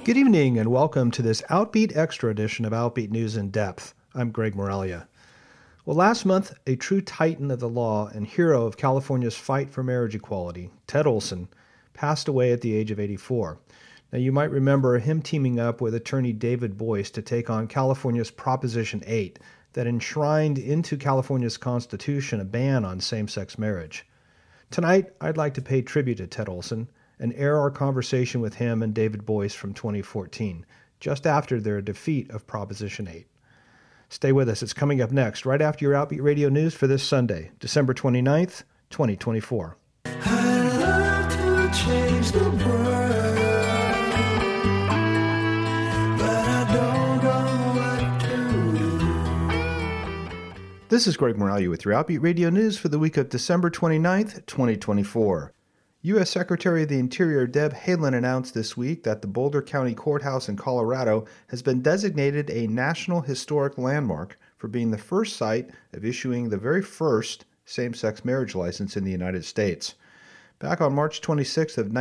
Good evening and welcome to this Outbeat Extra edition of Outbeat News in Depth. I'm Greg Moralia. Well, last month, a true titan of the law and hero of California's fight for marriage equality, Ted Olson, passed away at the age of 84. Now, you might remember him teaming up with attorney David Boies to take on California's Proposition 8 that enshrined into California's Constitution a ban on same-sex marriage. Tonight, I'd like to pay tribute to Ted Olson and air our conversation with him and David Boies from 2014, just after their defeat of Proposition 8. Stay with us. It's coming up next, right after your Outbeat Radio News for this Sunday, December 29th, 2024. I'd love to change the world, but I don't know what to do. This is Greg Moralia with your Outbeat Radio News for the week of December 29th, 2024. U.S. Secretary of the Interior Deb Haaland announced this week that the Boulder County Courthouse in Colorado has been designated a National Historic Landmark for being the first site of issuing the very first same-sex marriage license in the United States. Back on March 26th of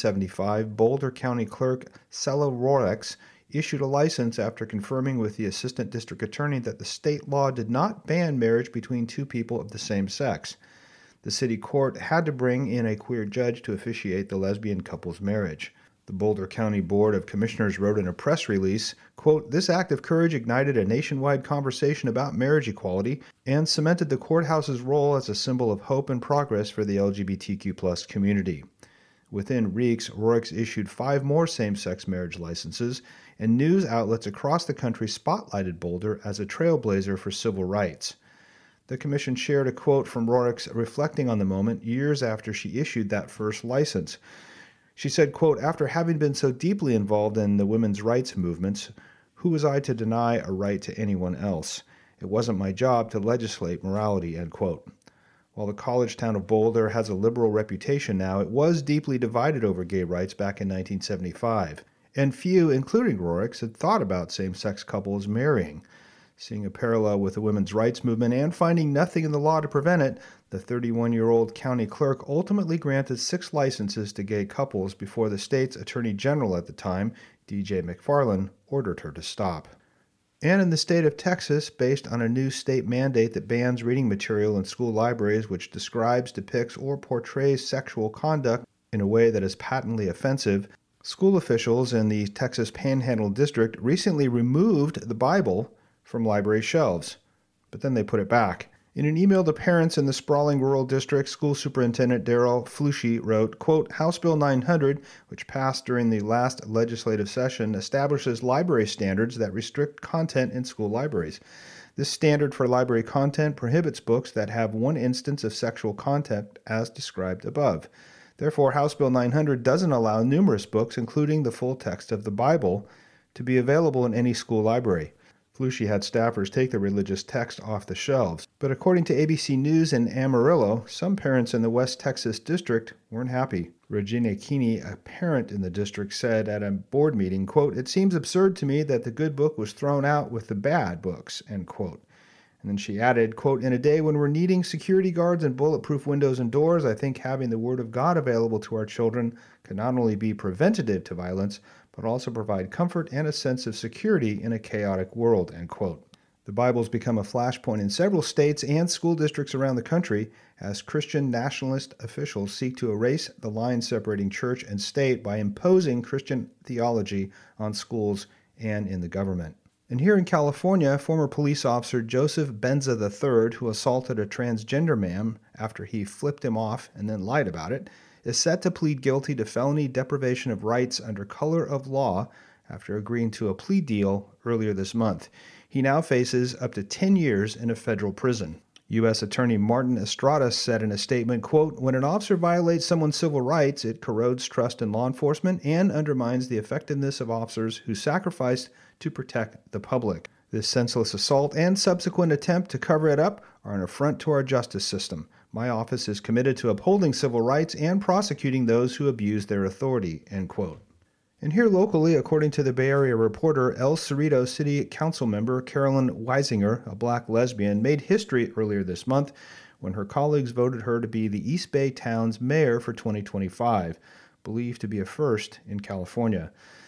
1975, Boulder County Clerk Sela Rorex issued a license after confirming with the Assistant District Attorney that the state law did not ban marriage between two people of the same sex. The city court had to bring in a queer judge to officiate the lesbian couple's marriage. The Boulder County Board of Commissioners wrote in a press release, quote, "This act of courage ignited a nationwide conversation about marriage equality and cemented the courthouse's role as a symbol of hope and progress for the LGBTQ+ community." Within weeks, Rorex issued 5 more same-sex marriage licenses, and news outlets across the country spotlighted Boulder as a trailblazer for civil rights. The commission shared a quote from Rorex reflecting on the moment years after she issued that first license. She said, quote, "After having been so deeply involved in the women's rights movements, who was I to deny a right to anyone else? It wasn't my job to legislate morality," end quote. While the college town of Boulder has a liberal reputation now, it was deeply divided over gay rights back in 1975. And few, including Rorex, had thought about same-sex couples marrying. Seeing a parallel with the women's rights movement and finding nothing in the law to prevent it, the 31-year-old county clerk ultimately granted 6 licenses to gay couples before the state's attorney general at the time, DJ McFarland, ordered her to stop. And in the state of Texas, based on a new state mandate that bans reading material in school libraries which describes, depicts, or portrays sexual conduct in a way that is patently offensive, school officials in the Texas Panhandle District recently removed the Bible from library shelves, but then they put it back. In an email to parents in the sprawling rural district, School Superintendent Darrell Flushy wrote, quote, "House Bill 900, which passed during the last legislative session, establishes library standards that restrict content in school libraries. This standard for library content prohibits books that have one instance of sexual content as described above. Therefore, House Bill 900 doesn't allow numerous books, including the full text of the Bible, to be available in any school library." Flushy had staffers take the religious text off the shelves. But according to ABC News in Amarillo, some parents in the West Texas district weren't happy. Regina Keeney, a parent in the district, said at a board meeting, quote, "It seems absurd to me that the good book was thrown out with the bad books," end quote. And then she added, quote, "In a day when we're needing security guards and bulletproof windows and doors, I think having the Word of God available to our children can not only be preventative to violence, but also provide comfort and a sense of security in a chaotic world," end quote. The Bible's become a flashpoint in several states and school districts around the country as Christian nationalist officials seek to erase the line separating church and state by imposing Christian theology on schools and in the government. And here in California, former police officer Joseph Benza III, who assaulted a transgender man after he flipped him off and then lied about it, is set to plead guilty to felony deprivation of rights under color of law after agreeing to a plea deal earlier this month. He now faces up to 10 years in a federal prison. U.S. Attorney Martin Estrada said in a statement, quote, "When an officer violates someone's civil rights, it corrodes trust in law enforcement and undermines the effectiveness of officers who sacrificed to protect the public. This senseless assault and subsequent attempt to cover it up are an affront to our justice system. My office is committed to upholding civil rights and prosecuting those who abuse their authority," end quote. And here locally, according to the Bay Area Reporter, El Cerrito City Council member Carolyn Weisinger, a black lesbian, made history earlier this month when her colleagues voted her to be the East Bay town's mayor for 2025, believed to be a first in California.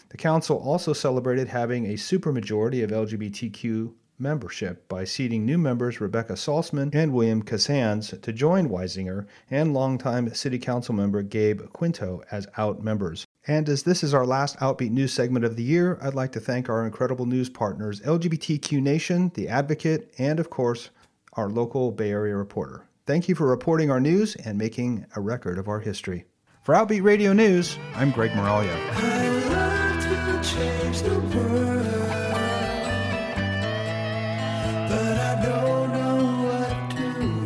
The council also celebrated having a supermajority of LGBTQ membership by seating new members Rebecca Salzman and William Cassans to join Weisinger and longtime City Council member Gabe Quinto as out members. And as this is our last Outbeat News segment of the year, I'd like to thank our incredible news partners, LGBTQ Nation, The Advocate, and of course, our local Bay Area reporter. Thank you for reporting our news and making a record of our history. For Outbeat Radio News, I'm Greg Moralia. I love to change the world, but I don't know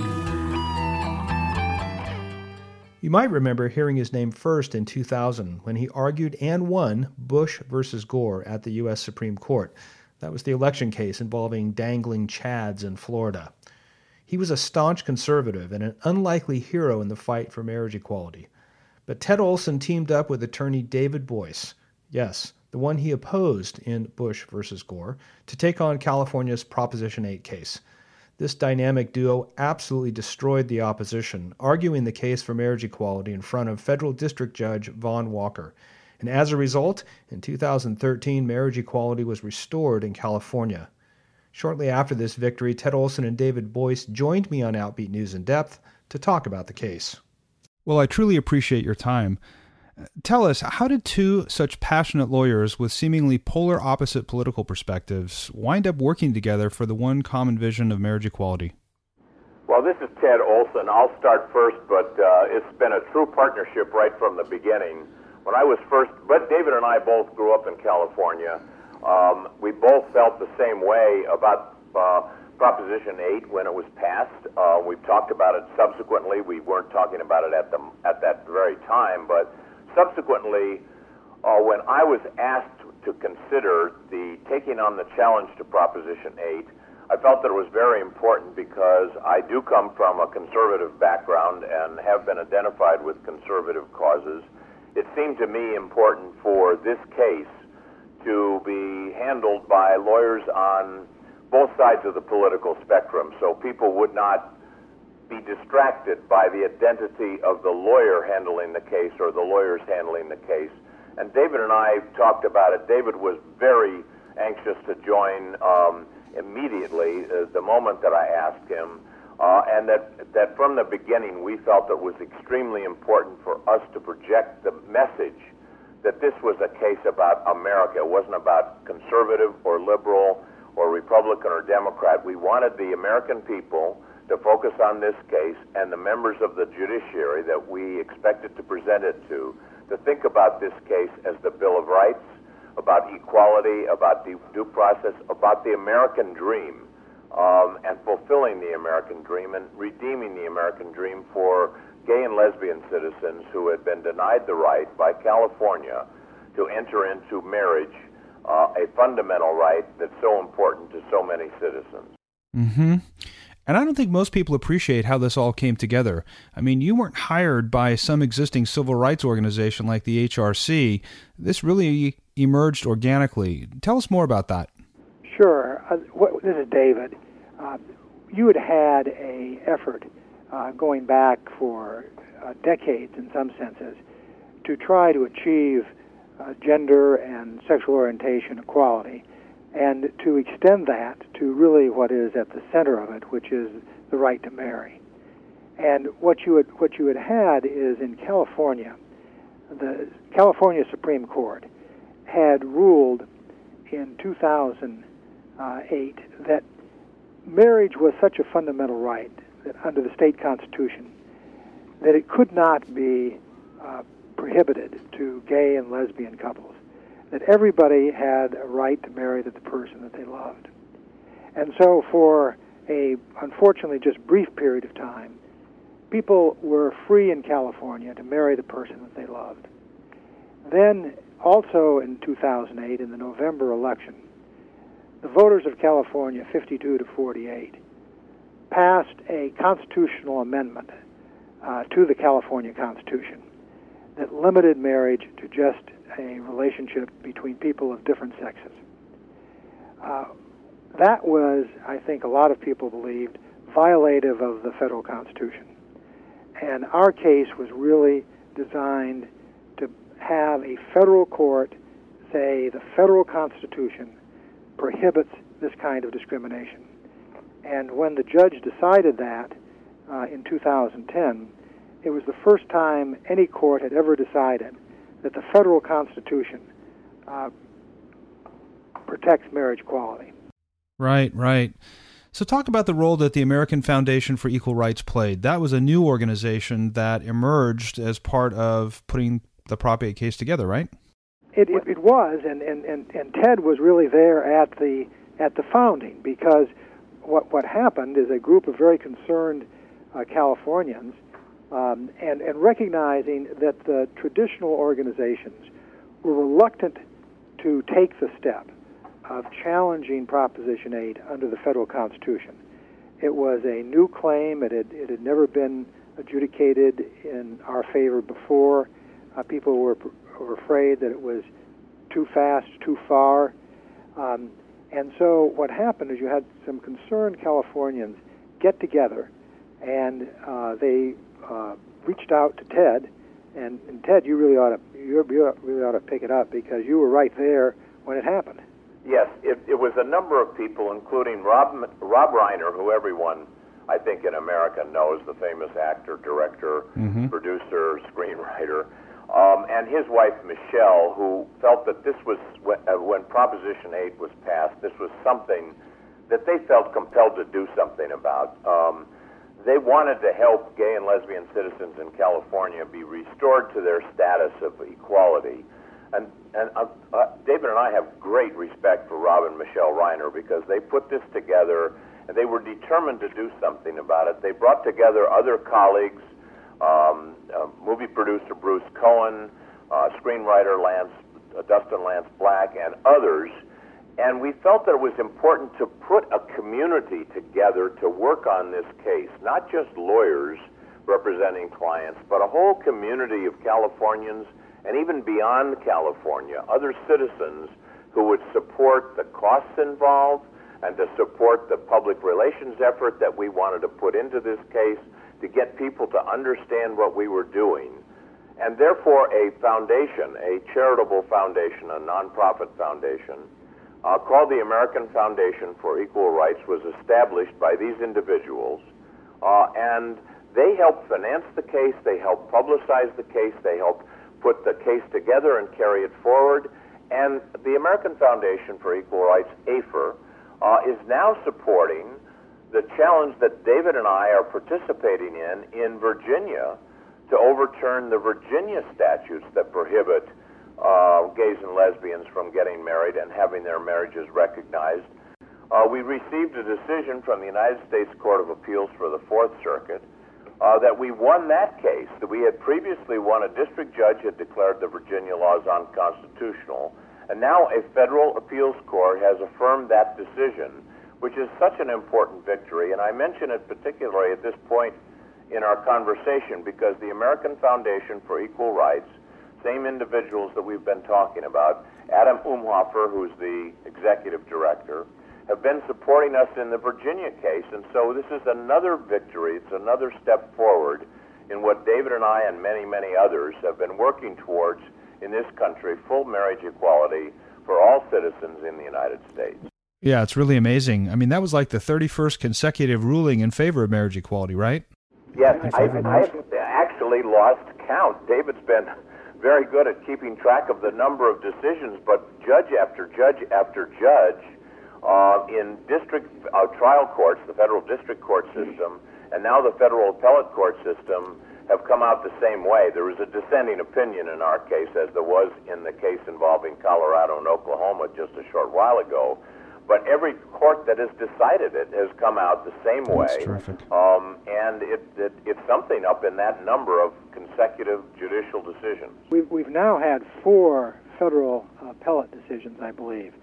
what to do. You might remember hearing his name first in 2000 when he argued and won Bush versus Gore at the U.S. Supreme Court. That was the election case involving dangling chads in Florida. He was a staunch conservative and an unlikely hero in the fight for marriage equality. But Ted Olson teamed up with attorney David Boies, yes, the one he opposed in Bush versus Gore, to take on California's Proposition 8 case. This dynamic duo absolutely destroyed the opposition, arguing the case for marriage equality in front of federal district judge Vaughn Walker. And as a result, in 2013, marriage equality was restored in California. Shortly after this victory, Ted Olson and David Boies joined me on Outbeat News in Depth to talk about the case. Well, I truly appreciate your time. Tell us, how did two such passionate lawyers with seemingly polar opposite political perspectives wind up working together for the one common vision of marriage equality? Well, this is Ted Olson. I'll start first, but it's been a true partnership right from the beginning. When I was first, but David and I both grew up in California. We both felt the same way about Proposition 8 when it was passed. We've talked about it subsequently. We weren't talking about it at that very time, but subsequently, when I was asked to consider the taking on the challenge to Proposition 8, I felt that it was very important because I do come from a conservative background and have been identified with conservative causes. It seemed to me important for this case to be handled by lawyers on both sides of the political spectrum, so people would not be distracted by the identity of the lawyer handling the case or the lawyers handling the case. And David and I talked about it. David was very anxious to join immediately the moment that I asked him, and that from the beginning we felt it was extremely important for us to project the message that this was a case about America. It wasn't about conservative or liberal or Republican or Democrat. We wanted the American people to focus on this case and the members of the judiciary that we expected to present it to think about this case as the Bill of Rights, about equality, about due process, about the American dream, and fulfilling the American dream and redeeming the American dream for gay and lesbian citizens who had been denied the right by California to enter into marriage, a fundamental right that's so important to so many citizens. Mm-hmm. And I don't think most people appreciate how this all came together. I mean, you weren't hired by some existing civil rights organization like the HRC. This really emerged organically. Tell us more about that. Sure. This is David. You had had an effort going back for decades, in some senses, to try to achieve gender and sexual orientation equality, and to extend that to really what is at the center of it, which is the right to marry. And what you had is in California, the California Supreme Court had ruled in 2008 that marriage was such a fundamental right that under the state constitution that it could not be prohibited to gay and lesbian couples, that everybody had a right to marry the person that they loved. And so for a, unfortunately, just brief period of time, people were free in California to marry the person that they loved. Then, also in 2008, in the November election, the voters of California, 52 to 48, passed a constitutional amendment to the California Constitution that limited marriage to just a relationship between people of different sexes. That was, I think a lot of people believed, violative of the federal Constitution. And our case was really designed to have a federal court say the federal Constitution prohibits this kind of discrimination. And when the judge decided that in 2010, it was the first time any court had ever decided that the federal Constitution protects marriage equality. Right, right. So talk about the role that the American Foundation for Equal Rights played. That was a new organization that emerged as part of putting the Prop 8 case together, right? It was, and Ted was really there at the founding, because what happened is a group of very concerned Californians, and recognizing that the traditional organizations were reluctant to take the step of challenging Proposition 8 under the federal Constitution. It was a new claim. It had never been adjudicated in our favor before. People were afraid that it was too fast, too far. And so what happened is you had some concerned Californians get together, and they reached out to Ted. And Ted, you really ought to pick it up, because you were right there when it happened. Yes, it was a number of people, including Rob Reiner, who everyone, I think, in America knows, the famous actor, director, producer, screenwriter, and his wife, Michelle, who felt that this was, when Proposition 8 was passed, this was something that they felt compelled to do something about. They wanted to help gay and lesbian citizens in California be restored to their status of equality. And David and I have great respect for Rob and Michelle Reiner, because they put this together and they were determined to do something about it. They brought together other colleagues, movie producer Bruce Cohen, screenwriter Dustin Lance Black, and others. And we felt that it was important to put a community together to work on this case, not just lawyers representing clients, but a whole community of Californians, and even beyond California, other citizens who would support the costs involved and to support the public relations effort that we wanted to put into this case to get people to understand what we were doing. And therefore, a foundation, a charitable foundation, a nonprofit foundation, called the American Foundation for Equal Rights, was established by these individuals, and they helped finance the case, they helped publicize the case, they helped put the case together and carry it forward. And the American Foundation for Equal Rights, AFER, is now supporting the challenge that David and I are participating in Virginia, to overturn the Virginia statutes that prohibit gays and lesbians from getting married and having their marriages recognized. We received a decision from the United States Court of Appeals for the Fourth Circuit that we won that case, that we had previously won. A district judge had declared the Virginia laws unconstitutional, and now a federal appeals court has affirmed that decision, which is such an important victory. And I mention it particularly at this point in our conversation because the American Foundation for Equal Rights, same individuals that we've been talking about, Adam Umhofer, who's the executive director, have been supporting us in the Virginia case. And so this is another victory. It's another step forward in what David and I and many, many others have been working towards in this country, full marriage equality for all citizens in the United States. Yeah, it's really amazing. I mean, that was like the 31st consecutive ruling in favor of marriage equality, right? Yes, I've actually lost count. David's been very good at keeping track of the number of decisions, but judge after judge after judge in district trial courts, the federal district court system, and now the federal appellate court system have come out the same way. There was a dissenting opinion in our case, as there was in the case involving Colorado and Oklahoma just a short while ago. But every court that has decided it has come out the same way. That's terrific. And it's something up in that number of consecutive judicial decisions. We've now had 4 federal appellate decisions, I believe.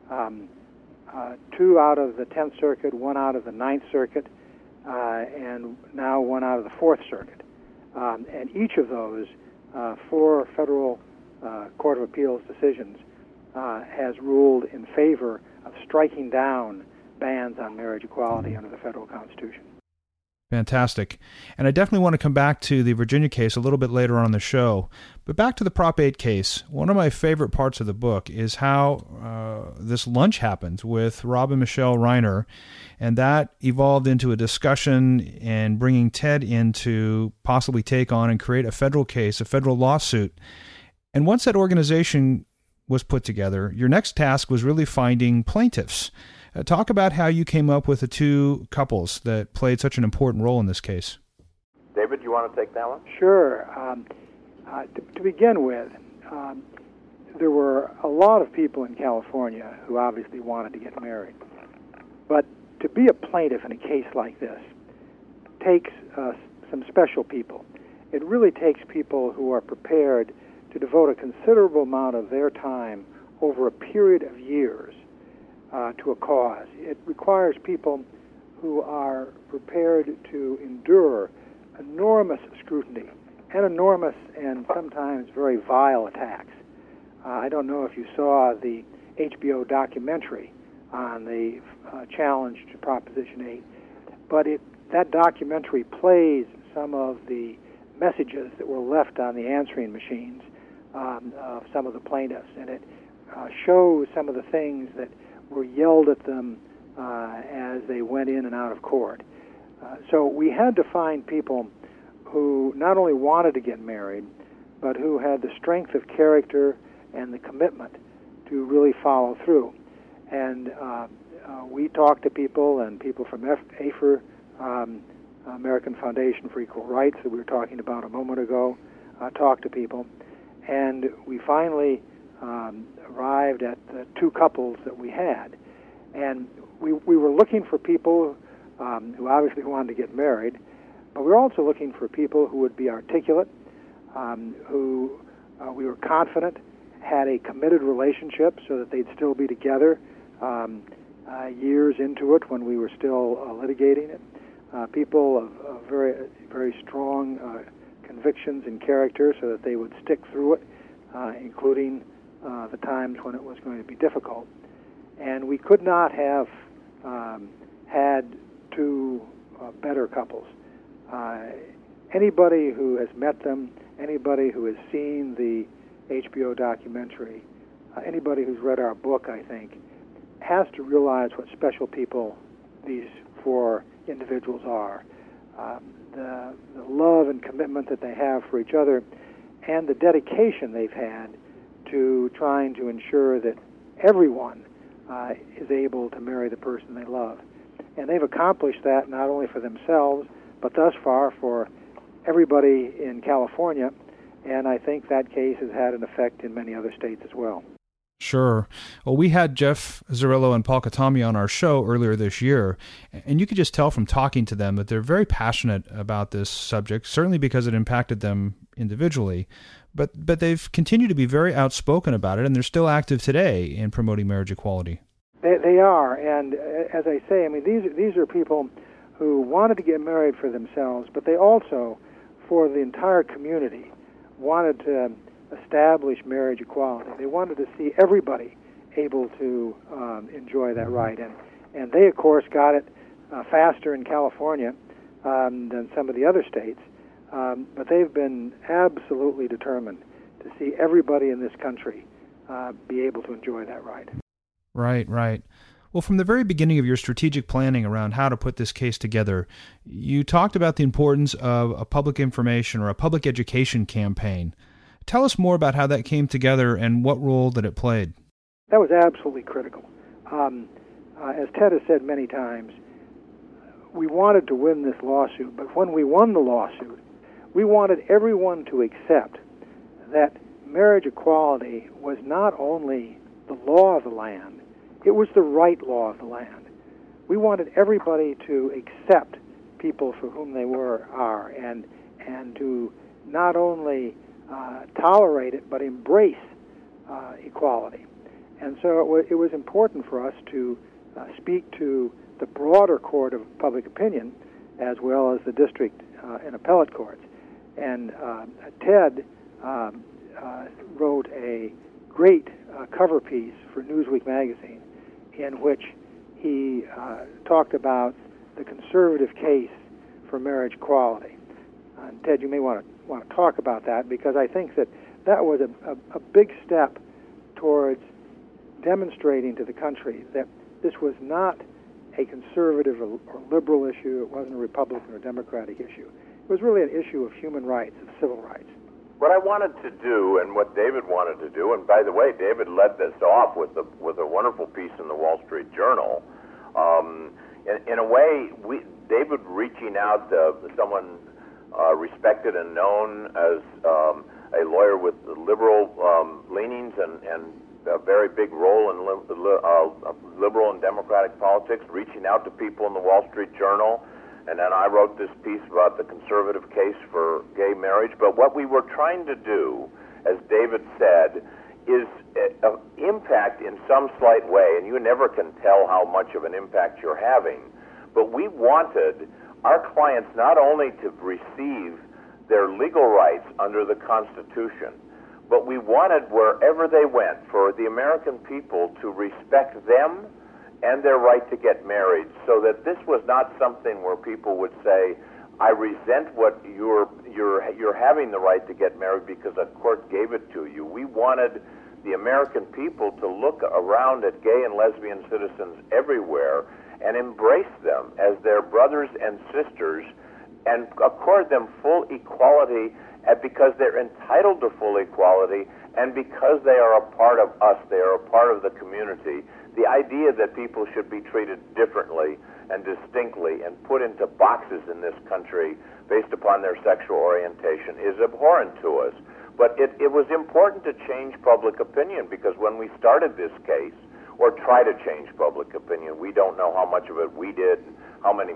2 out of the 10th Circuit, 1 out of the 9th Circuit, and now 1 out of the 4th Circuit. And each of those 4 federal Court of Appeals decisions has ruled in favor of striking down bans on marriage equality under the federal Constitution. Fantastic. And I definitely want to come back to the Virginia case a little bit later on in the show. But back to the Prop 8 case, one of my favorite parts of the book is how this lunch happened with Rob and Michelle Reiner, and that evolved into a discussion and bringing Ted in to possibly take on and create a federal case, a federal lawsuit. And once that organization was put together, your next task was really finding plaintiffs. Talk about how you came up with the two couples that played such an important role in this case. David, you want to take that one? Sure. To begin with, there were a lot of people in California who obviously wanted to get married. But to be a plaintiff in a case like this takes some special people. It really takes people who are prepared to devote a considerable amount of their time over a period of years to a cause. It requires people who are prepared to endure enormous scrutiny and enormous and sometimes very vile attacks. I don't know if you saw the HBO documentary on the challenge to Proposition 8, but that documentary plays some of the messages that were left on the answering machines of some of the plaintiffs, and it shows some of the things that were yelled at them as they went in and out of court. So we had to find people who not only wanted to get married, but who had the strength of character and the commitment to really follow through. And we talked to people, and people from AFER, American Foundation for Equal Rights, that we were talking about a moment ago, talked to people. And we finally arrived at the two couples that we had. And we were looking for people who obviously wanted to get married, but we were also looking for people who would be articulate, who we were confident had a committed relationship so that they'd still be together years into it when we were still litigating it. People of very, very strong convictions and character so that they would stick through it, including the times when it was going to be difficult. And we could not have had two better couples. Anybody who has met them, anybody who has seen the HBO documentary, anybody who's read our book, I think, has to realize what special people these four individuals are. The love and commitment that they have for each other, and the dedication they've had to trying to ensure that everyone is able to marry the person they love. And they've accomplished that not only for themselves, but thus far for everybody in California, and I think that case has had an effect in many other states as well. Sure. Well, we had Jeff Zarrillo and Paul Katami on our show earlier this year, and you could just tell from talking to them that they're very passionate about this subject, certainly because it impacted them individually, but they've continued to be very outspoken about it, and they're still active today in promoting marriage equality. They are, and as I say, I mean, these are people who wanted to get married for themselves, but they also, for the entire community, wanted to establish marriage equality. They wanted to see everybody able to enjoy that right, and they, of course, got it faster in California than some of the other states, but they've been absolutely determined to see everybody in this country be able to enjoy that right. Right. Well, from the very beginning of your strategic planning around how to put this case together, you talked about the importance of a public information or a public education campaign. Tell us more about how that came together and what role that it played. That was absolutely critical. As Ted has said many times, we wanted to win this lawsuit, but when we won the lawsuit, we wanted everyone to accept that marriage equality was not only the law of the land, it was the right law of the land. We wanted everybody to accept people for whom they are, and to not only tolerate it, but embrace equality. And so it was important for us to speak to the broader court of public opinion, as well as the district and appellate courts. And Ted wrote a great cover piece for Newsweek magazine, in which he talked about the conservative case for marriage equality. Ted, you may want to talk about that, because I think that was a big step towards demonstrating to the country that this was not a conservative or liberal issue. It wasn't a Republican or Democratic issue. It was really an issue of human rights, of civil rights. What I wanted to do, and what David wanted to do, and by the way, David led this off with a wonderful piece in the Wall Street Journal. In a way, David reaching out to someone respected and known as a lawyer with liberal leanings and a very big role in liberal and democratic politics, reaching out to people in the Wall Street Journal. And then I wrote this piece about the conservative case for gay marriage. But what we were trying to do, as David said, is impact in some slight way, and you never can tell how much of an impact you're having. But we wanted our clients not only to receive their legal rights under the Constitution, but we wanted, wherever they went, for the American people to respect them and their right to get married, so that this was not something where people would say, I resent what you're having the right to get married because a court gave it to you. We wanted the American people to look around at gay and lesbian citizens everywhere and embrace them as their brothers and sisters and accord them full equality, because they're entitled to full equality and because they are a part of us, they are a part of the community. The idea that people should be treated differently and distinctly and put into boxes in this country based upon their sexual orientation is abhorrent to us. But it was important to change public opinion, because when we started this case, or try to change public opinion, we don't know how much of it we did, how many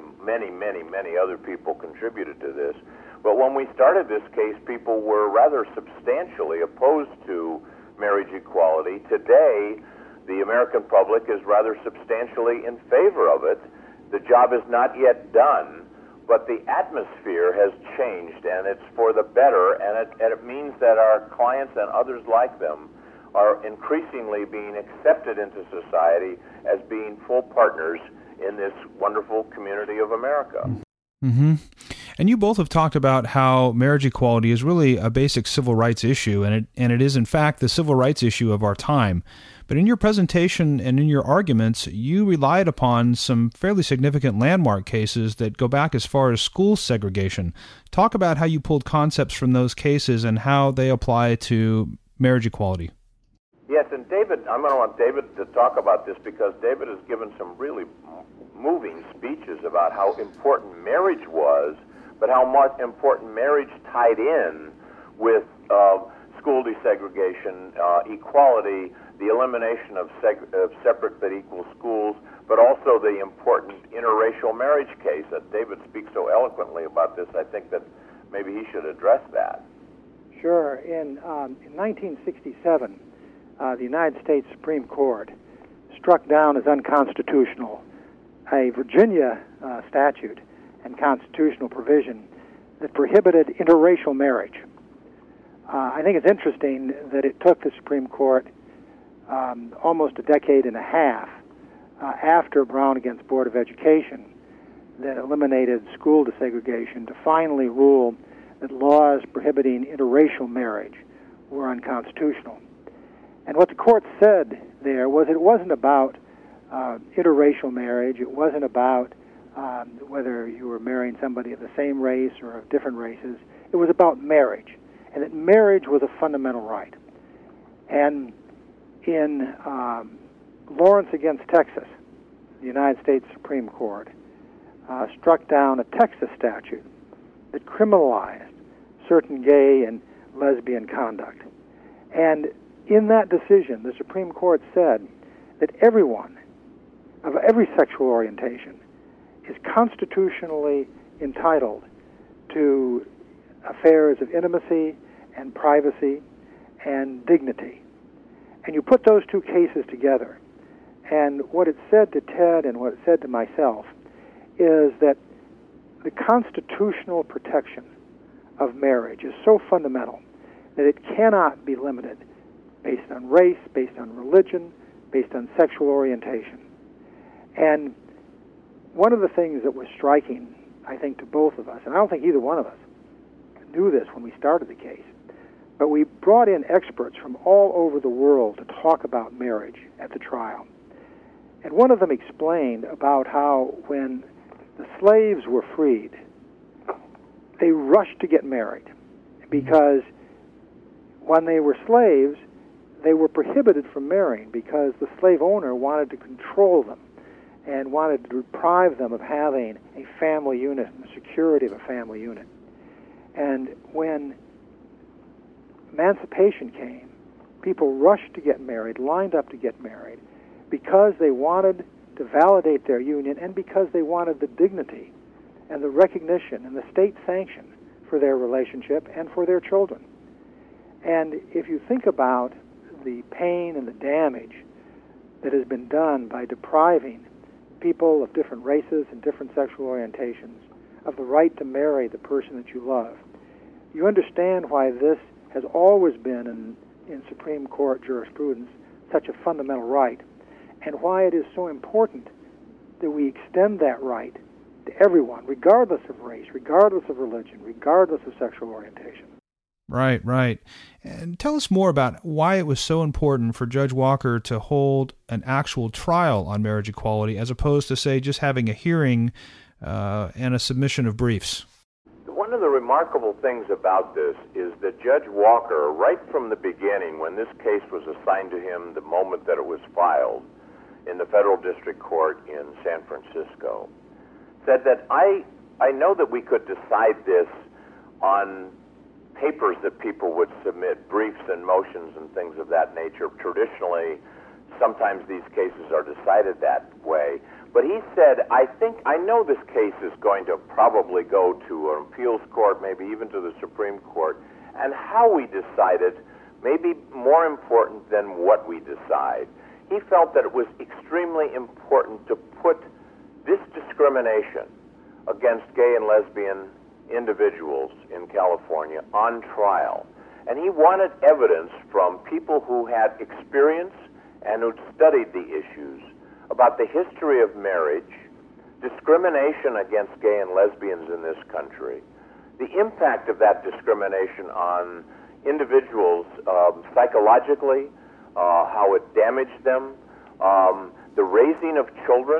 other people contributed to this. But when we started this case, people were rather substantially opposed to marriage equality. Today, the American public is rather substantially in favor of it. The job is not yet done, but the atmosphere has changed, and it's for the better, and it means that our clients and others like them are increasingly being accepted into society as being full partners in this wonderful community of America. Mm-hmm. And you both have talked about how marriage equality is really a basic civil rights issue, and it is, in fact, the civil rights issue of our time. But in your presentation and in your arguments, you relied upon some fairly significant landmark cases that go back as far as school segregation. Talk about how you pulled concepts from those cases and how they apply to marriage equality. Yes, and David, I'm going to want David to talk about this, because David has given some really moving speeches about how important marriage was, but how much important marriage tied in with school desegregation, equality, the elimination of separate but equal schools, but also the important interracial marriage case that David speaks so eloquently about this. I think that maybe he should address that. Sure. In 1967, the United States Supreme Court struck down as unconstitutional a Virginia statute and constitutional provision that prohibited interracial marriage. I think it's interesting that it took the Supreme Court almost a decade and a half after Brown against Board of Education that eliminated school desegregation to finally rule that laws prohibiting interracial marriage were unconstitutional. And what the court said there was it wasn't about interracial marriage. It wasn't about whether you were marrying somebody of the same race or of different races. It was about marriage, and that marriage was a fundamental right. And in Lawrence against Texas, the United States Supreme Court struck down a Texas statute that criminalized certain gay and lesbian conduct. And in that decision, the Supreme Court said that everyone of every sexual orientation is constitutionally entitled to affairs of intimacy and privacy and dignity. And you put those two cases together, and what it said to Ted and what it said to myself is that the constitutional protection of marriage is so fundamental that it cannot be limited based on race, based on religion, based on sexual orientation. And one of the things that was striking I think, to both of us. And I don't think either one of us knew this when we started the case. But we brought in experts from all over the world to talk about marriage at the trial. And one of them explained about how when the slaves were freed, they rushed to get married because when they were slaves, they were prohibited from marrying because the slave owner wanted to control them and wanted to deprive them of having a family unit and the security of a family unit. And when emancipation came, people rushed to get married, lined up to get married, because they wanted to validate their union and because they wanted the dignity and the recognition and the state sanction for their relationship and for their children. And if you think about the pain and the damage that has been done by depriving people of different races and different sexual orientations of the right to marry the person that you love, you understand why this has always been in Supreme Court jurisprudence such a fundamental right, and why it is so important that we extend that right to everyone, regardless of race, regardless of religion, regardless of sexual orientation. Right, right. And tell us more about why it was so important for Judge Walker to hold an actual trial on marriage equality as opposed to, say, just having a hearing and a submission of briefs. One of the remarkable things about this is that Judge Walker, right from the beginning, when this case was assigned to him the moment that it was filed in the federal district court in San Francisco, said that I know that we could decide this on papers that people would submit, briefs and motions and things of that nature. Traditionally, sometimes these cases are decided that way. But he said, I know this case is going to probably go to an appeals court, maybe even to the Supreme Court, and how we decide it may be more important than what we decide. He felt that it was extremely important to put this discrimination against gay and lesbian individuals in California on trial. And he wanted evidence from people who had experience and who'd studied the issues about the history of marriage, discrimination against gay and lesbians in this country, the impact of that discrimination on individuals psychologically, how it damaged them, the raising of children,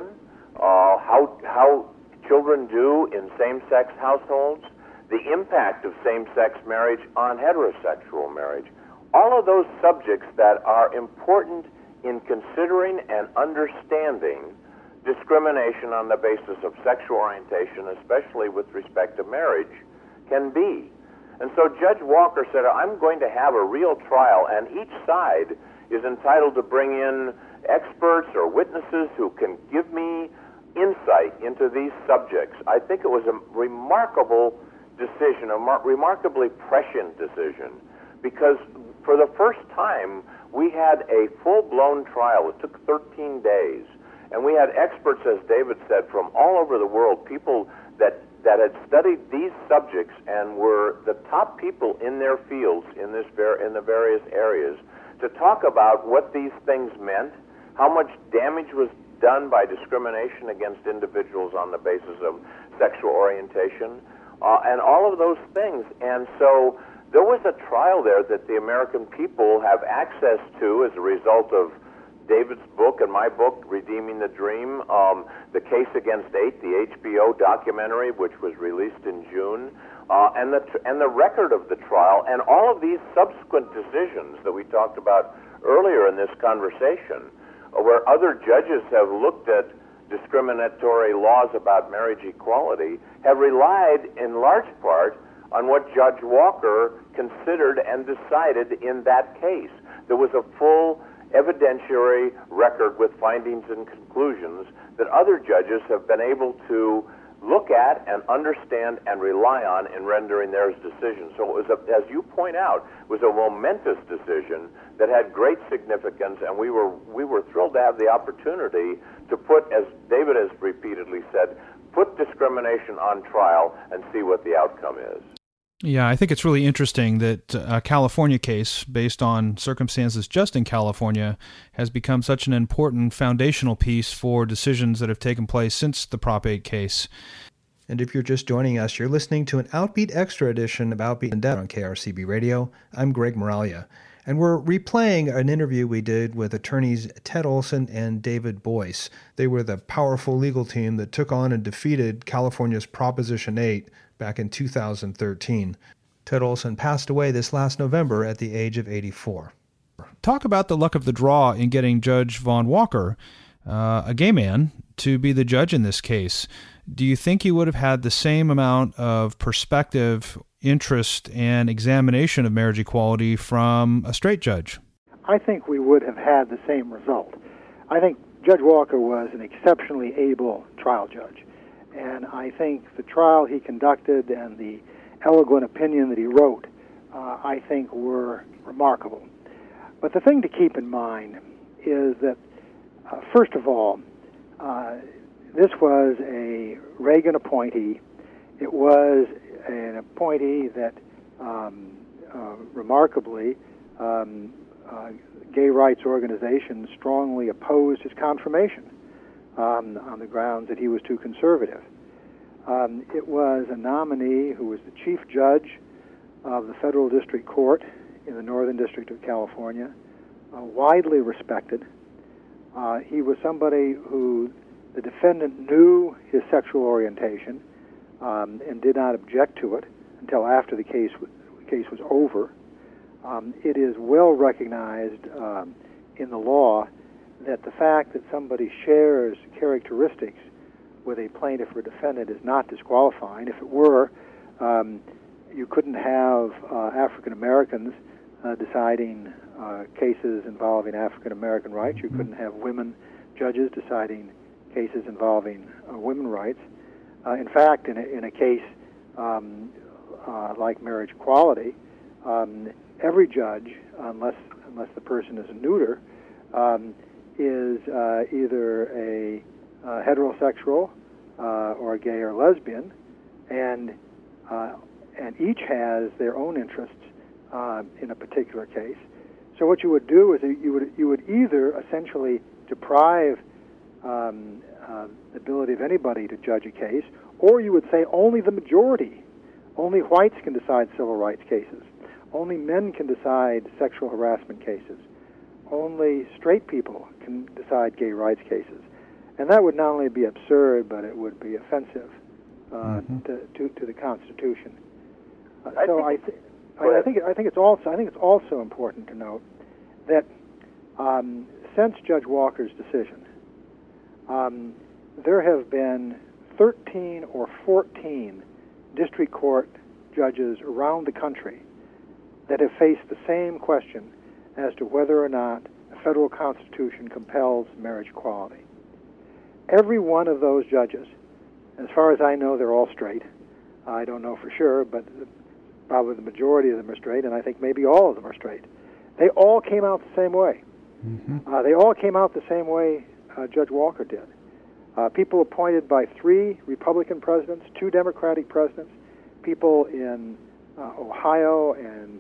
how children do in same-sex households, the impact of same-sex marriage on heterosexual marriage. All of those subjects that are important in considering and understanding discrimination on the basis of sexual orientation, especially with respect to marriage, can be. And so Judge Walker said, I'm going to have a real trial, and each side is entitled to bring in experts or witnesses who can give me insight into these subjects. I think it was a remarkable decision, a remarkably prescient decision, because for the first time, we had a full-blown trial. It took 13 days. And we had experts, as David said, from all over the world, people that had studied these subjects and were the top people in their fields in the various areas to talk about what these things meant, how much damage was done by discrimination against individuals on the basis of sexual orientation, and all of those things. And so there was a trial there that the American people have access to as a result of David's book and my book, Redeeming the Dream, The Case Against 8, the HBO documentary, which was released in June, and the record of the trial, and all of these subsequent decisions that we talked about earlier in this conversation, where other judges have looked at discriminatory laws about marriage equality, have relied in large part on what Judge Walker considered and decided in that case. There was a full evidentiary record with findings and conclusions that other judges have been able to look at and understand and rely on in rendering their decisions. So it was, as you point out, it was a momentous decision that had great significance, and we were thrilled to have the opportunity to put, as David has repeatedly said, put discrimination on trial and see what the outcome is. Yeah, I think it's really interesting that a California case based on circumstances just in California has become such an important foundational piece for decisions that have taken place since the Prop 8 case. And if you're just joining us, you're listening to an Outbeat Extra edition of Outbeat and Deb on KRCB Radio. I'm Greg Moralia, and we're replaying an interview we did with attorneys Ted Olson and David Boyce. They were the powerful legal team that took on and defeated California's Proposition 8 back in 2013. Ted Olson passed away this last November at the age of 84. Talk about the luck of the draw in getting Judge Vaughn Walker, a gay man, to be the judge in this case. Do you think he would have had the same amount of perspective, interest, and examination of marriage equality from a straight judge? I think we would have had the same result. I think Judge Walker was an exceptionally able trial judge, and I think the trial he conducted and the eloquent opinion that he wrote, I think were remarkable. But the thing to keep in mind is that, first of all, this was a Reagan appointee. It was an appointee that, remarkably, gay rights organizations strongly opposed his confirmation on the grounds that he was too conservative. It was a nominee who was the chief judge of the Federal District Court in the Northern District of California, widely respected. He was somebody who the defendant knew his sexual orientation and did not object to it until after the case was over. It is well recognized in the law that the fact that somebody shares characteristics with a plaintiff or defendant is not disqualifying. If it were, you couldn't have African Americans deciding cases involving African American rights. You couldn't have women judges deciding cases involving women's rights. In fact, in a case like marriage equality, every judge, unless the person is a neuter, is either a heterosexual or a gay or lesbian, and each has their own interests in a particular case. So what you would do is you would either essentially deprive the ability of anybody to judge a case, or you would say only the majority, only whites can decide civil rights cases, only men can decide sexual harassment cases, only straight people can decide gay rights cases. And that would not only be absurd, but it would be offensive to the Constitution. I think it's also important to note that since Judge Walker's decision, there have been 13 or 14 district court judges around the country that have faced the same question as to whether or not the federal Constitution compels marriage equality. Every one of those judges, as far as I know, they're all straight. I don't know for sure, but probably the majority of them are straight, and I think maybe all of them are straight. They all came out the same way. They all came out the same way Judge Walker did. People appointed by 3 Republican presidents, 2 Democratic presidents, people in Ohio and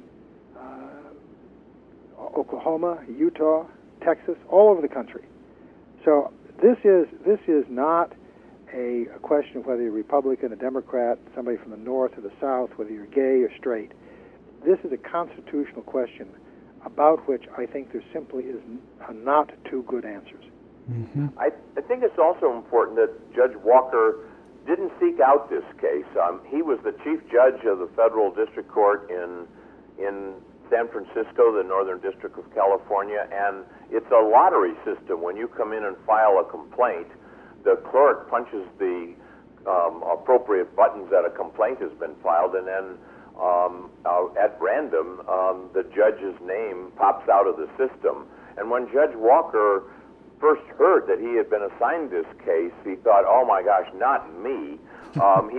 Oklahoma, Utah, Texas, all over the country. So this is not a question of whether you're Republican, a Democrat, somebody from the North or the South, whether you're gay or straight. This is a constitutional question about which I think there simply is not 2 good answers. I think it's also important that Judge Walker didn't seek out this case. He was the chief judge of the Federal District Court in San Francisco, the Northern District of California, and it's a lottery system. When you come in and file a complaint, the clerk punches the appropriate buttons that a complaint has been filed, and then at random, the judge's name pops out of the system. And when Judge Walker first heard that he had been assigned this case, he thought, "Oh my gosh, not me." He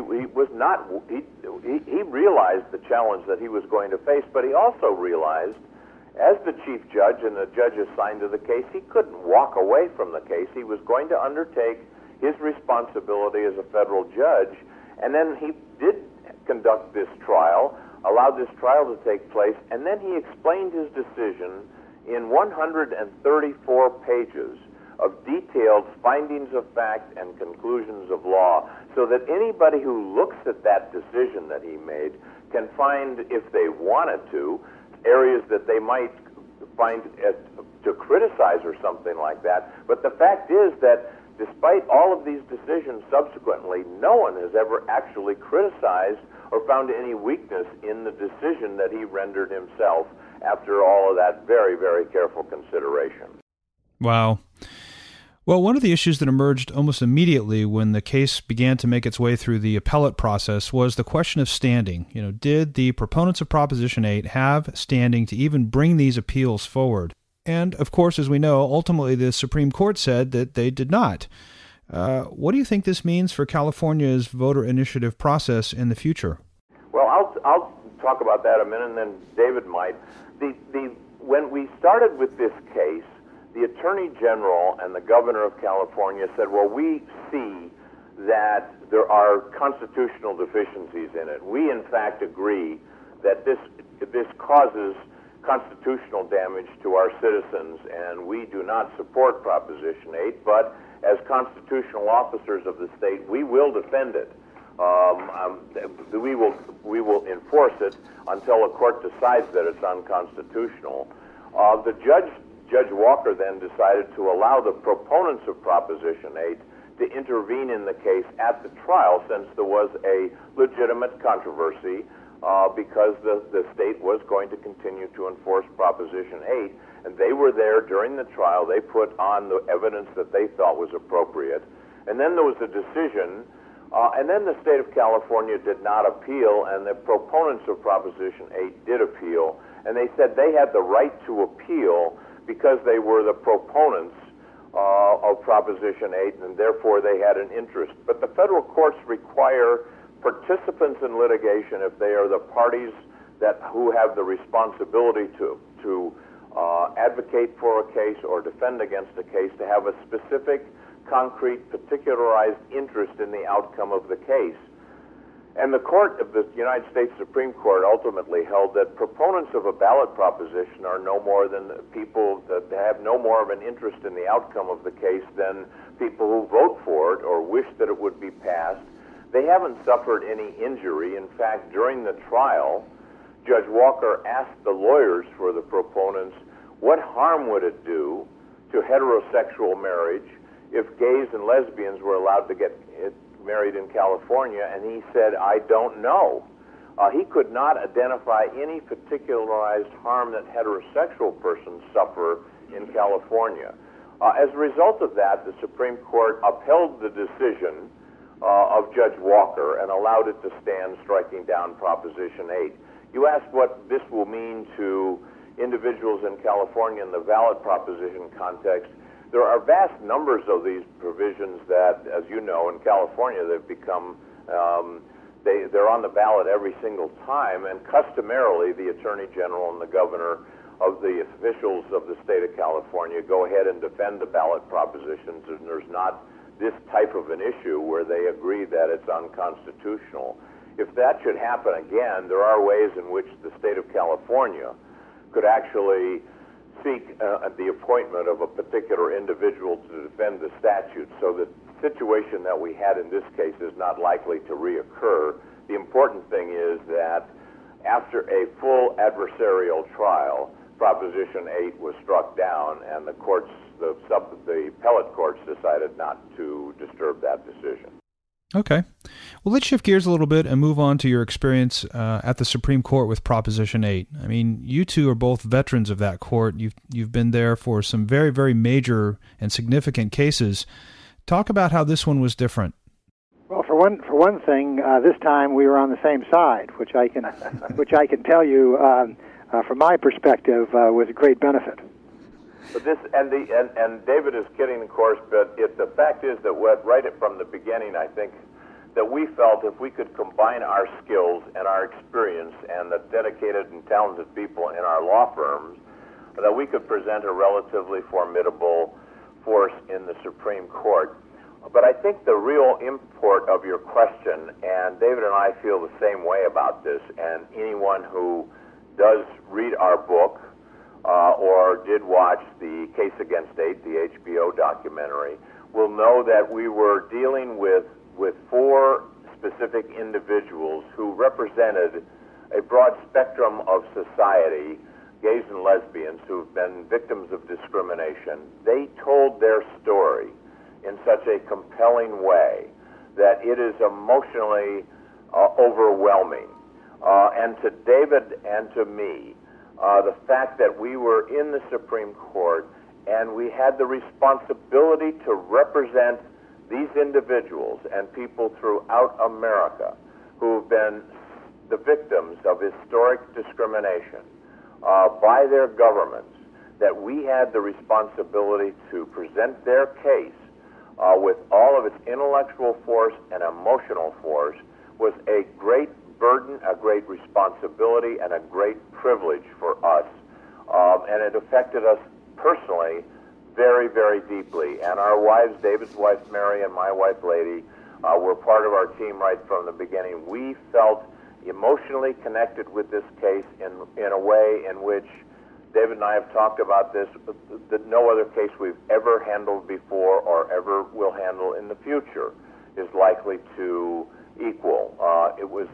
realized the challenge that he was going to face, but he also realized, as the chief judge and the judge assigned to the case, he couldn't walk away from the case. He was going to undertake his responsibility as a federal judge, and then he did conduct this trial, allowed this trial to take place, and then he explained his decision in 134 pages of detailed findings of fact and conclusions of law, so that anybody who looks at that decision that he made can find, if they wanted to, areas that they might find to criticize or something like that. But the fact is that despite all of these decisions subsequently, no one has ever actually criticized or found any weakness in the decision that he rendered himself after all of that very, very careful consideration. Wow. Well, one of the issues that emerged almost immediately when the case began to make its way through the appellate process was the question of standing. Did the proponents of Proposition 8 have standing to even bring these appeals forward? And, of course, as we know, ultimately the Supreme Court said that they did not. What do you think this means for California's voter initiative process in the future? Well, I'll talk about that a minute, and then David might. When we started with this case, the Attorney General and the Governor of California said, well, we see that there are constitutional deficiencies in it. We, in fact, agree that this causes constitutional damage to our citizens, and we do not support Proposition 8, but as constitutional officers of the state, we will defend it. We will enforce it until a court decides that it's unconstitutional. Judge Walker then decided to allow the proponents of Proposition 8 to intervene in the case at the trial, since there was a legitimate controversy because the state was going to continue to enforce Proposition 8, and they were there during the trial. They put on the evidence that they thought was appropriate, and then there was a decision, and then the state of California did not appeal, and the proponents of Proposition 8 did appeal, and they said they had the right to appeal because they were the proponents of Proposition 8, and therefore they had an interest. But the federal courts require participants in litigation, if they are the parties who have the responsibility to advocate for a case or defend against a case, to have a specific, concrete, particularized interest in the outcome of the case. And the United States Supreme Court ultimately held that proponents of a ballot proposition are no more than people that have no more of an interest in the outcome of the case than people who vote for it or wish that it would be passed. They haven't suffered any injury. In fact, during the trial, Judge Walker asked the lawyers for the proponents, what harm would it do to heterosexual marriage if gays and lesbians were allowed to get married in California? And he said, I don't know. He could not identify any particularized harm that heterosexual persons suffer in California. As a result of that, the Supreme Court upheld the decision of Judge Walker and allowed it to stand, striking down Proposition 8. You asked what this will mean to individuals in California in the ballot proposition context. There are vast numbers of these provisions that, as you know, in California, they've become, they're on the ballot every single time, and customarily the Attorney General and the Governor of the officials of the state of California go ahead and defend the ballot propositions, and there's not this type of an issue where they agree that it's unconstitutional. If that should happen again, there are ways in which the state of California could actually seek the appointment of a particular individual to defend the statute, so the situation that we had in this case is not likely to reoccur. The important thing is that after a full adversarial trial, Proposition 8 was struck down, and the appellate courts decided not to disturb that decision. Okay. Well, let's shift gears a little bit and move on to your experience at the Supreme Court with Proposition 8. I mean, you two are both veterans of that court. You've been there for some very, very major and significant cases. Talk about how this one was different. Well, for one thing, this time we were on the same side, which I can tell you from my perspective was a great benefit. But this and David is kidding, of course. But the fact is that right from the beginning, I think that we felt if we could combine our skills and our experience and the dedicated and talented people in our law firms, that we could present a relatively formidable force in the Supreme Court. But I think the real import of your question, and David and I feel the same way about this, and anyone who does read our book or did watch the Case Against State, the HBO documentary, will know that we were dealing with four specific individuals who represented a broad spectrum of society, gays and lesbians who've been victims of discrimination. They told their story in such a compelling way that it is emotionally overwhelming. And to David and to me, the fact that we were in the Supreme Court and we had the responsibility to represent these individuals and people throughout America who've been the victims of historic discrimination by their governments, that we had the responsibility to present their case with all of its intellectual force and emotional force was a great burden, a great responsibility, and a great privilege for us. And it affected us personally very, very deeply. And our wives, David's wife Mary and my wife Lady, were part of our team right from the beginning. We felt emotionally connected with this case in a way in which David and I have talked about this, that no other case we've ever handled before or ever will handle in the future is likely to equal. It was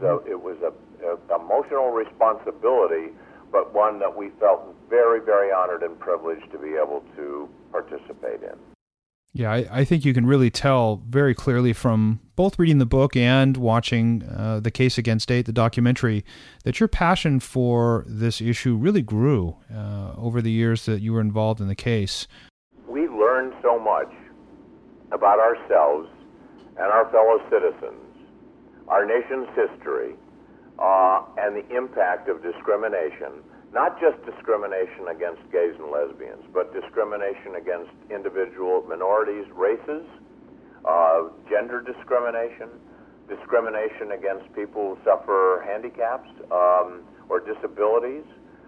a emotional responsibility, but one that we felt very, very honored and privileged to be able to participate in. Yeah, I think you can really tell very clearly from both reading the book and watching the Case Against State, the documentary, that your passion for this issue really grew over the years that you were involved in the case. We learned so much about ourselves and our fellow citizens, our nation's history, and the impact of discrimination. Not just discrimination against gays and lesbians, but discrimination against individual minorities, races, gender discrimination, discrimination against people who suffer handicaps or disabilities.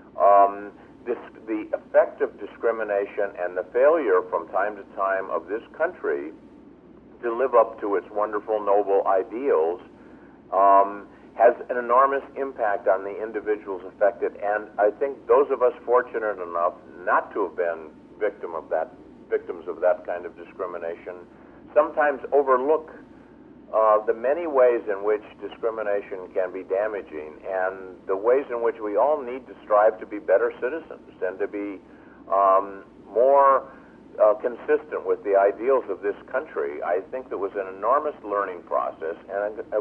The effect of discrimination and the failure from time to time of this country to live up to its wonderful, noble ideals has an enormous impact on the individuals affected, and I think those of us fortunate enough not to have been victims of that kind of discrimination sometimes overlook the many ways in which discrimination can be damaging, and the ways in which we all need to strive to be better citizens and to be more consistent with the ideals of this country. I think that was an enormous learning process and a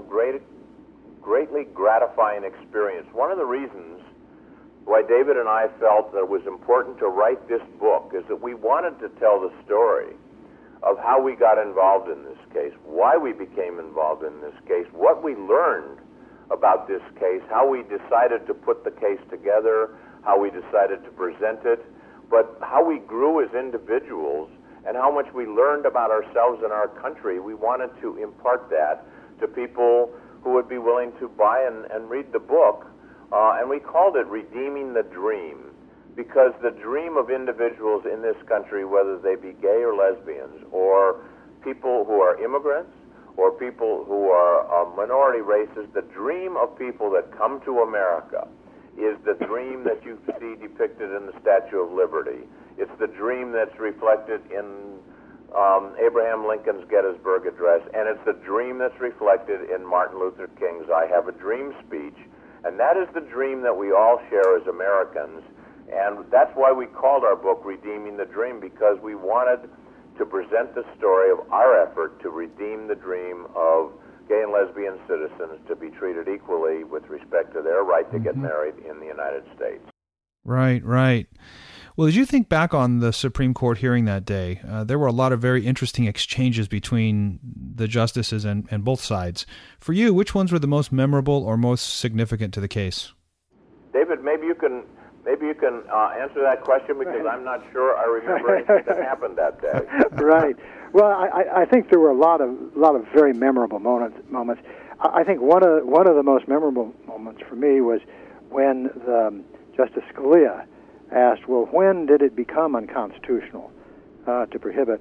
greatly gratifying experience. One of the reasons why David and I felt that it was important to write this book is that we wanted to tell the story of how we got involved in this case, why we became involved in this case, what we learned about this case, how we decided to put the case together, how we decided to present it, but how we grew as individuals and how much we learned about ourselves and our country. We wanted to impart that to people who would be willing to buy and read the book. And we called it Redeeming the Dream, because the dream of individuals in this country, whether they be gay or lesbians, or people who are immigrants, or people who are minority races, the dream of people that come to America is the dream that you see depicted in the Statue of Liberty. It's the dream that's reflected in Abraham Lincoln's Gettysburg Address, and it's the dream that's reflected in Martin Luther King's I Have a Dream speech. And that is the dream that we all share as Americans, and that's why we called our book Redeeming the Dream, because we wanted to present the story of our effort to redeem the dream of gay and lesbian citizens to be treated equally with respect to their right to get married in the United States. Right, right. Well, as you think back on the Supreme Court hearing that day, there were a lot of very interesting exchanges between the justices and both sides. For you, which ones were the most memorable or most significant to the case? David, maybe you can answer that question, because I'm not sure I remember anything that happened that day. Right. Well, I think there were a lot of very memorable moments. I think one of the most memorable moments for me was when Justice Scalia asked, well, when did it become unconstitutional to prohibit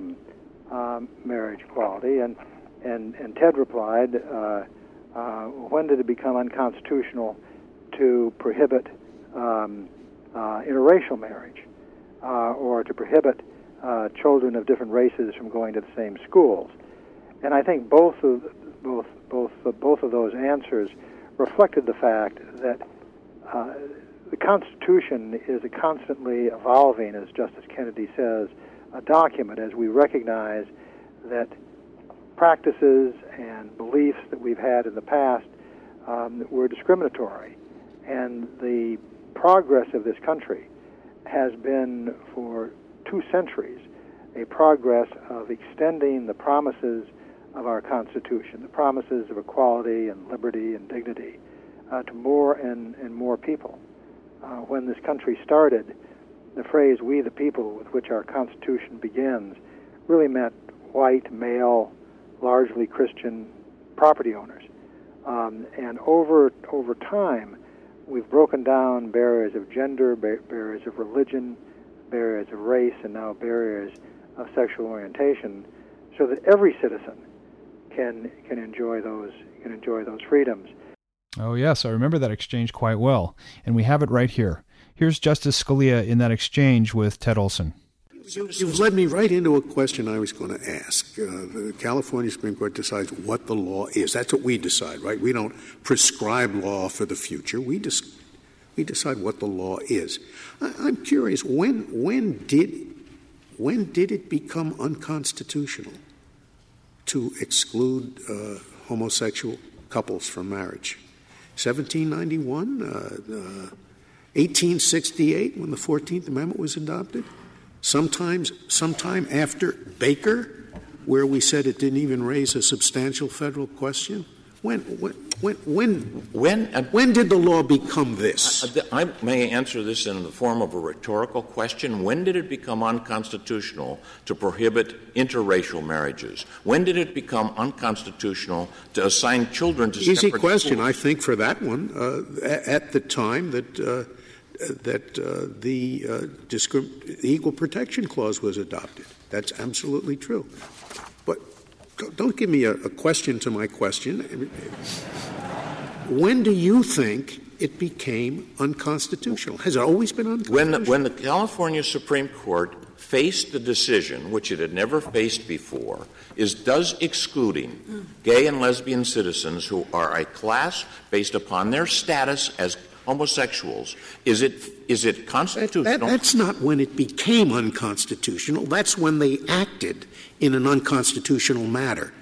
marriage equality? And Ted replied, when did it become unconstitutional to prohibit interracial marriage, or to prohibit children of different races from going to the same schools. And I think both of those answers reflected the fact that the Constitution is a constantly evolving, as Justice Kennedy says, a document, as we recognize that practices and beliefs that we've had in the past were discriminatory. And the progress of this country has been, for 2 centuries, a progress of extending the promises of our Constitution, the promises of equality and liberty and dignity, to more and more people. When this country started, the phrase "we the people" with which our Constitution begins really meant white, male, largely Christian property owners. And over time, we've broken down barriers of gender, barriers of religion, barriers of race, and now barriers of sexual orientation, so that every citizen can enjoy those freedoms. Oh, yes, I remember that exchange quite well, and we have it right here. Here's Justice Scalia in that exchange with Ted Olson. You've led me right into a question I was going to ask. The California Supreme Court decides what the law is. That's what we decide, right? We don't prescribe law for the future. We decide what the law is. I'm curious, when did it become unconstitutional to exclude homosexual couples from marriage? 1791, 1868, when the 14th Amendment was adopted, sometime after Baker, where we said it didn't even raise a substantial federal question. When did the law become this? I may answer this in the form of a rhetorical question. When did it become unconstitutional to prohibit interracial marriages? When did it become unconstitutional to assign children to separate schools? Easy question, I think, for that one. At the time that the Equal Protection Clause was adopted. That's absolutely true. But don't give me a question to my question. When do you think it became unconstitutional? Has it always been unconstitutional? When the California Supreme Court faced the decision, which it had never faced before, does excluding gay and lesbian citizens who are a class based upon their status as homosexuals, is it constitutional? That's not when it became unconstitutional. That's when they acted in an unconstitutional manner.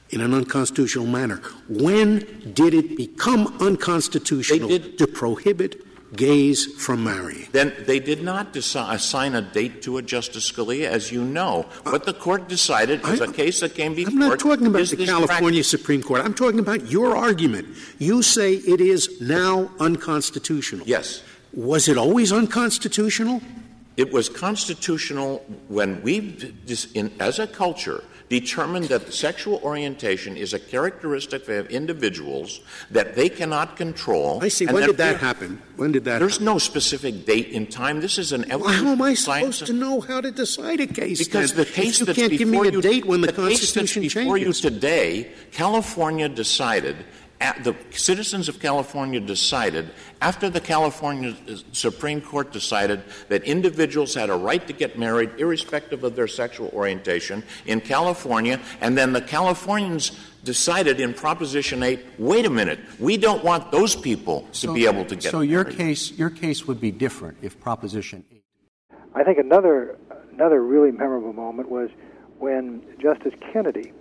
When did it become unconstitutional to prohibit gays from marrying? Then they did not assign a date to it, Justice Scalia, as you know. What the Court decided was a case that came before. I'm not talking about the California Supreme Court. I'm talking about your argument. You say it is now unconstitutional. Yes. Was it always unconstitutional? It was constitutional when we, as a culture, determined that sexual orientation is a characteristic of individuals that they cannot control. I see. When did that happen? There's no specific date in time. This is an evolution. How am I supposed to know how to decide a case? Because the case you that's can't give me a date when the Constitution case that's before changes. you today, California decided. The citizens of California decided, after the California Supreme Court decided that individuals had a right to get married irrespective of their sexual orientation in California, and then the Californians decided in Proposition 8, wait a minute, we don't want those people to be able to get married. So your case would be different if Proposition 8. I think another really memorable moment was when Justice Kennedy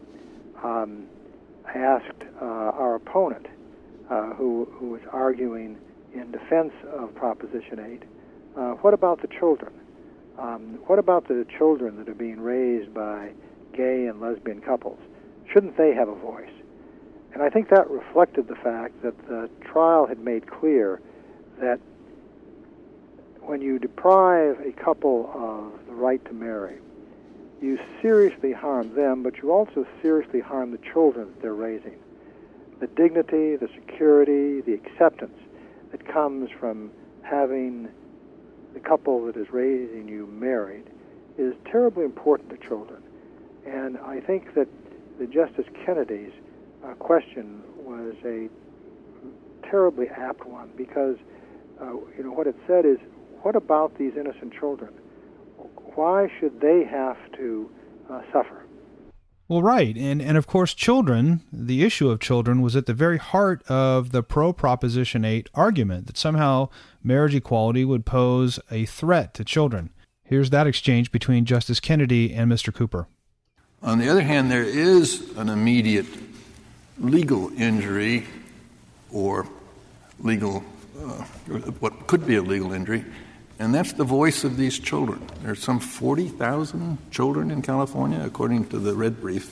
asked our opponent, who was arguing in defense of Proposition 8, what about the children? What about the children that are being raised by gay and lesbian couples? Shouldn't they have a voice? And I think that reflected the fact that the trial had made clear that when you deprive a couple of the right to marry, you seriously harm them, but you also seriously harm the children that they're raising. The dignity, the security, the acceptance that comes from having the couple that is raising you married is terribly important to children. And I think that the Justice Kennedy's question was a terribly apt one because, what it said is, what about these innocent children? Why should they have to suffer? Well, right. And of course, children, the issue of children was at the very heart of the pro-Proposition 8 argument, that somehow marriage equality would pose a threat to children. Here's that exchange between Justice Kennedy and Mr. Cooper. On the other hand, there is an immediate legal injury or legal, what could be a legal injury, and that's the voice of these children. There's some 40,000 children in California, according to the Red Brief,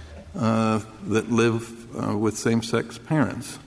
that live with same-sex parents.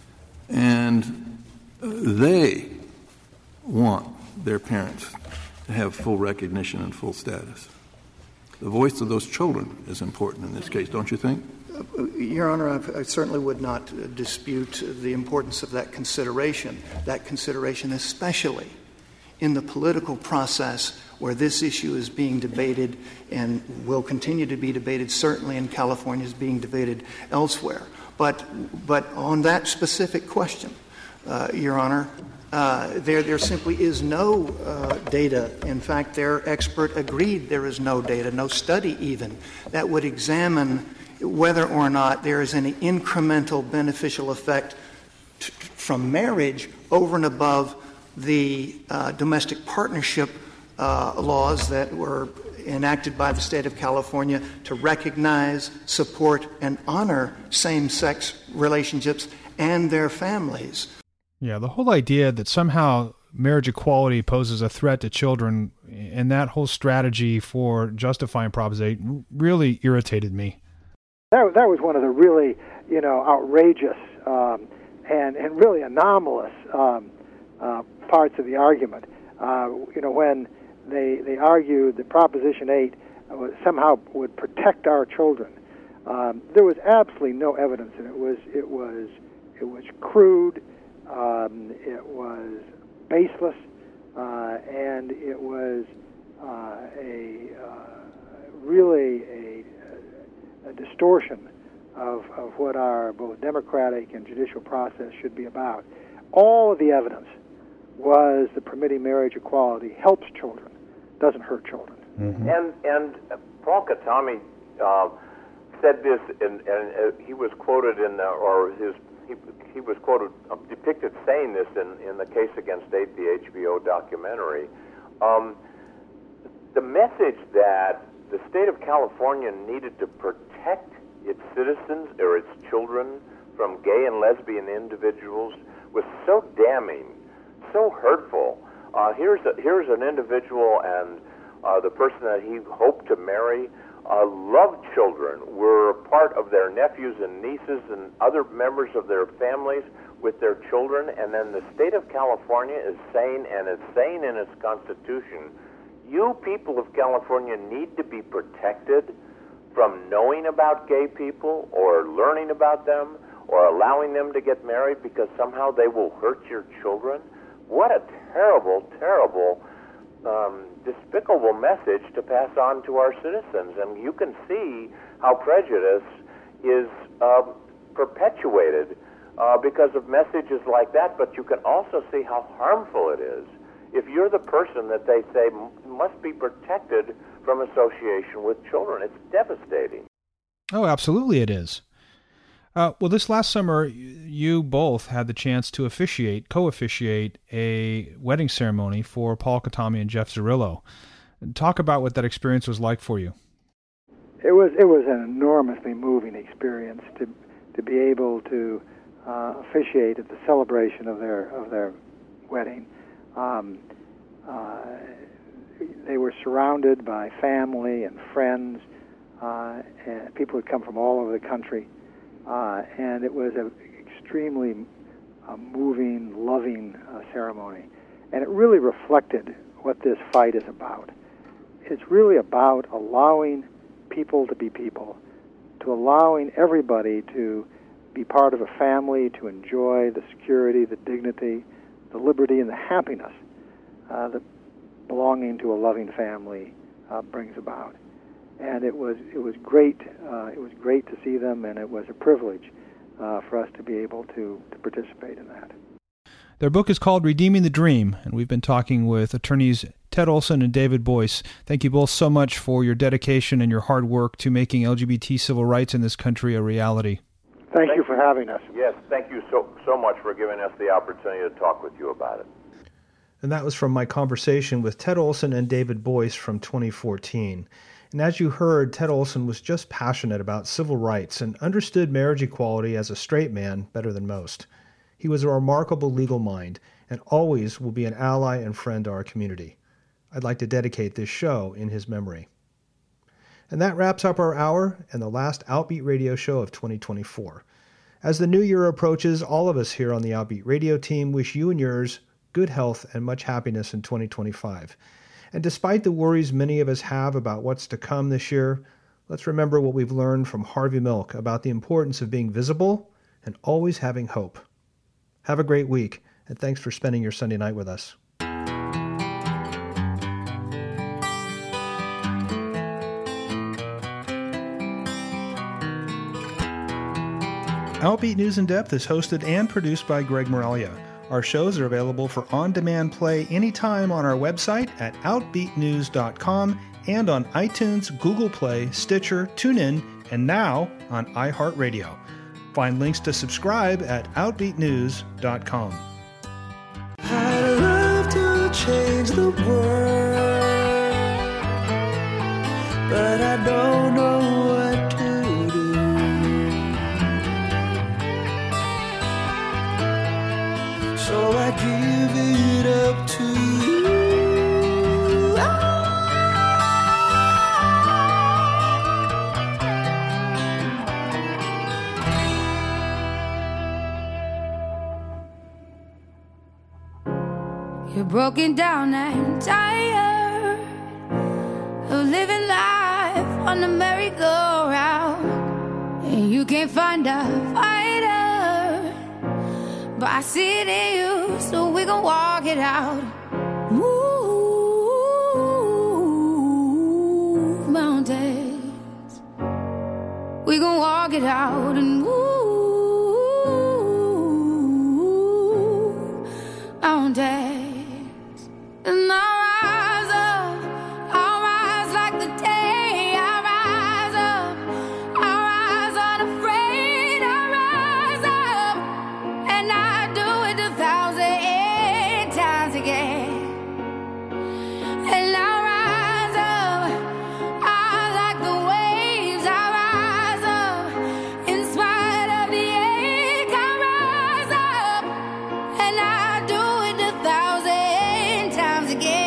And they want their parents to have full recognition and full status. The voice of those children is important in this case, don't you think? Your Honor, I certainly would not dispute the importance of that consideration especially in the political process where this issue is being debated and will continue to be debated, certainly in California, is being debated elsewhere. But on that specific question, Your Honor, there simply is no data. In fact, their expert agreed there is no data, no study even, that would examine whether or not there is any incremental beneficial effect from marriage over and above the domestic partnership laws that were enacted by the state of California to recognize, support, and honor same-sex relationships and their families. Yeah, the whole idea that somehow marriage equality poses a threat to children and that whole strategy for justifying Proposition 8 really irritated me. That was one of the really, outrageous and really anomalous parts of the argument. When they argued that Proposition 8 somehow would protect our children, there was absolutely no evidence, and it was crude, it was baseless, and it was really a distortion of what our both democratic and judicial process should be about. All of the evidence was that permitting marriage equality helps children, doesn't hurt children. Mm-hmm. And Paul Katami said this, and he was quoted he was quoted, depicted saying this in the case against 8, the HBO documentary. The message that the state of California needed to protect its citizens or its children from gay and lesbian individuals was so damning, so hurtful. Here's an individual, and the person that he hoped to marry loved children, were a part of their nephews and nieces and other members of their families with their children, and then the state of California is saying, and it's saying in its constitution, you people of California need to be protected from knowing about gay people or learning about them or allowing them to get married because somehow they will hurt your children. What a terrible, terrible, despicable message to pass on to our citizens. And you can see how prejudice is perpetuated because of messages like that, but you can also see how harmful it is if you're the person that they say must be protected from association with children. It's devastating. Oh, absolutely it is. Well, this last summer, you both had the chance to co-officiate a wedding ceremony for Paul Katami and Jeff Zerillo. Talk about what that experience was like for you. It was an enormously moving experience to be able to officiate at the celebration of their wedding. They were surrounded by family and friends, and people had come from all over the country. And it was an extremely moving, loving ceremony. And it really reflected what this fight is about. It's really about allowing people to be people, to allowing everybody to be part of a family, to enjoy the security, the dignity, the liberty, and the happiness that belonging to a loving family brings about. And it was great. It was great to see them, and it was a privilege for us to be able to participate in that. Their book is called Redeeming the Dream, and we've been talking with attorneys Ted Olson and David Boyce. Thank you both so much for your dedication and your hard work to making LGBT civil rights in this country a reality. Thank you for having us. Yes, thank you so much for giving us the opportunity to talk with you about it. And that was from my conversation with Ted Olson and David Boyce from 2014. And as you heard, Ted Olson was just passionate about civil rights and understood marriage equality as a straight man better than most. He was a remarkable legal mind and always will be an ally and friend to our community. I'd like to dedicate this show in his memory. And that wraps up our hour and the last Outbeat Radio show of 2024. As the new year approaches, all of us here on the Outbeat Radio team wish you and yours good health and much happiness in 2025. And despite the worries many of us have about what's to come this year, let's remember what we've learned from Harvey Milk about the importance of being visible and always having hope. Have a great week, and thanks for spending your Sunday night with us. Outbeat News in Depth is hosted and produced by Greg Moralia. Our shows are available for on-demand play anytime on our website at outbeatnews.com and on iTunes, Google Play, Stitcher, TuneIn, and now on iHeartRadio. Find links to subscribe at outbeatnews.com. I'd love to change the world, but I don't know what to do. So I give it up to you. You're broken down and tired of living life on the merry-go-round, and you can't find a fighter, but I see it in you, so we gon' walk it out. Move mountains, we gon' walk it out and move mountains. And I'll rise like the day, I'll rise unafraid, I'll rise up, and I do it 1,000 times again. And I'll rise up, I like the waves, I'll rise up, in spite of the ache, I'll rise up, and I do it 1,000 times again.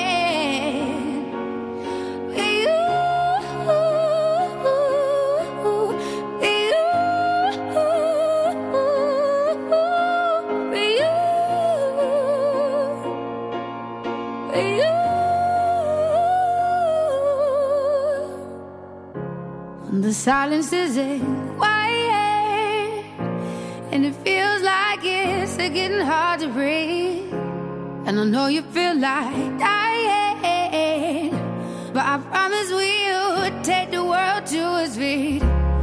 The silence isn't quiet, and it feels like it's getting hard to breathe. And I know you feel like dying, but I promise we'll take the world to its feet.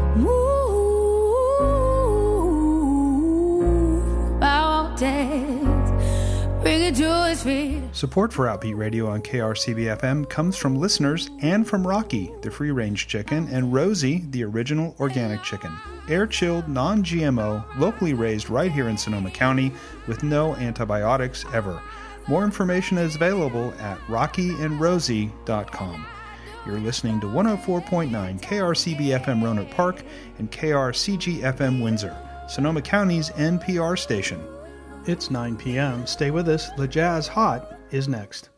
Move mountains, bring it to its feet. Support for Outbeat Radio on KRCB-FM comes from listeners and from Rocky, the free-range chicken, and Rosie, the original organic chicken. Air-chilled, non-GMO, locally raised right here in Sonoma County with no antibiotics ever. More information is available at rockyandrosie.com. You're listening to 104.9 KRCB-FM Roanoke Park and KRCG-FM Windsor, Sonoma County's NPR station. It's 9 p.m. Stay with us. The Jazz Hot is next.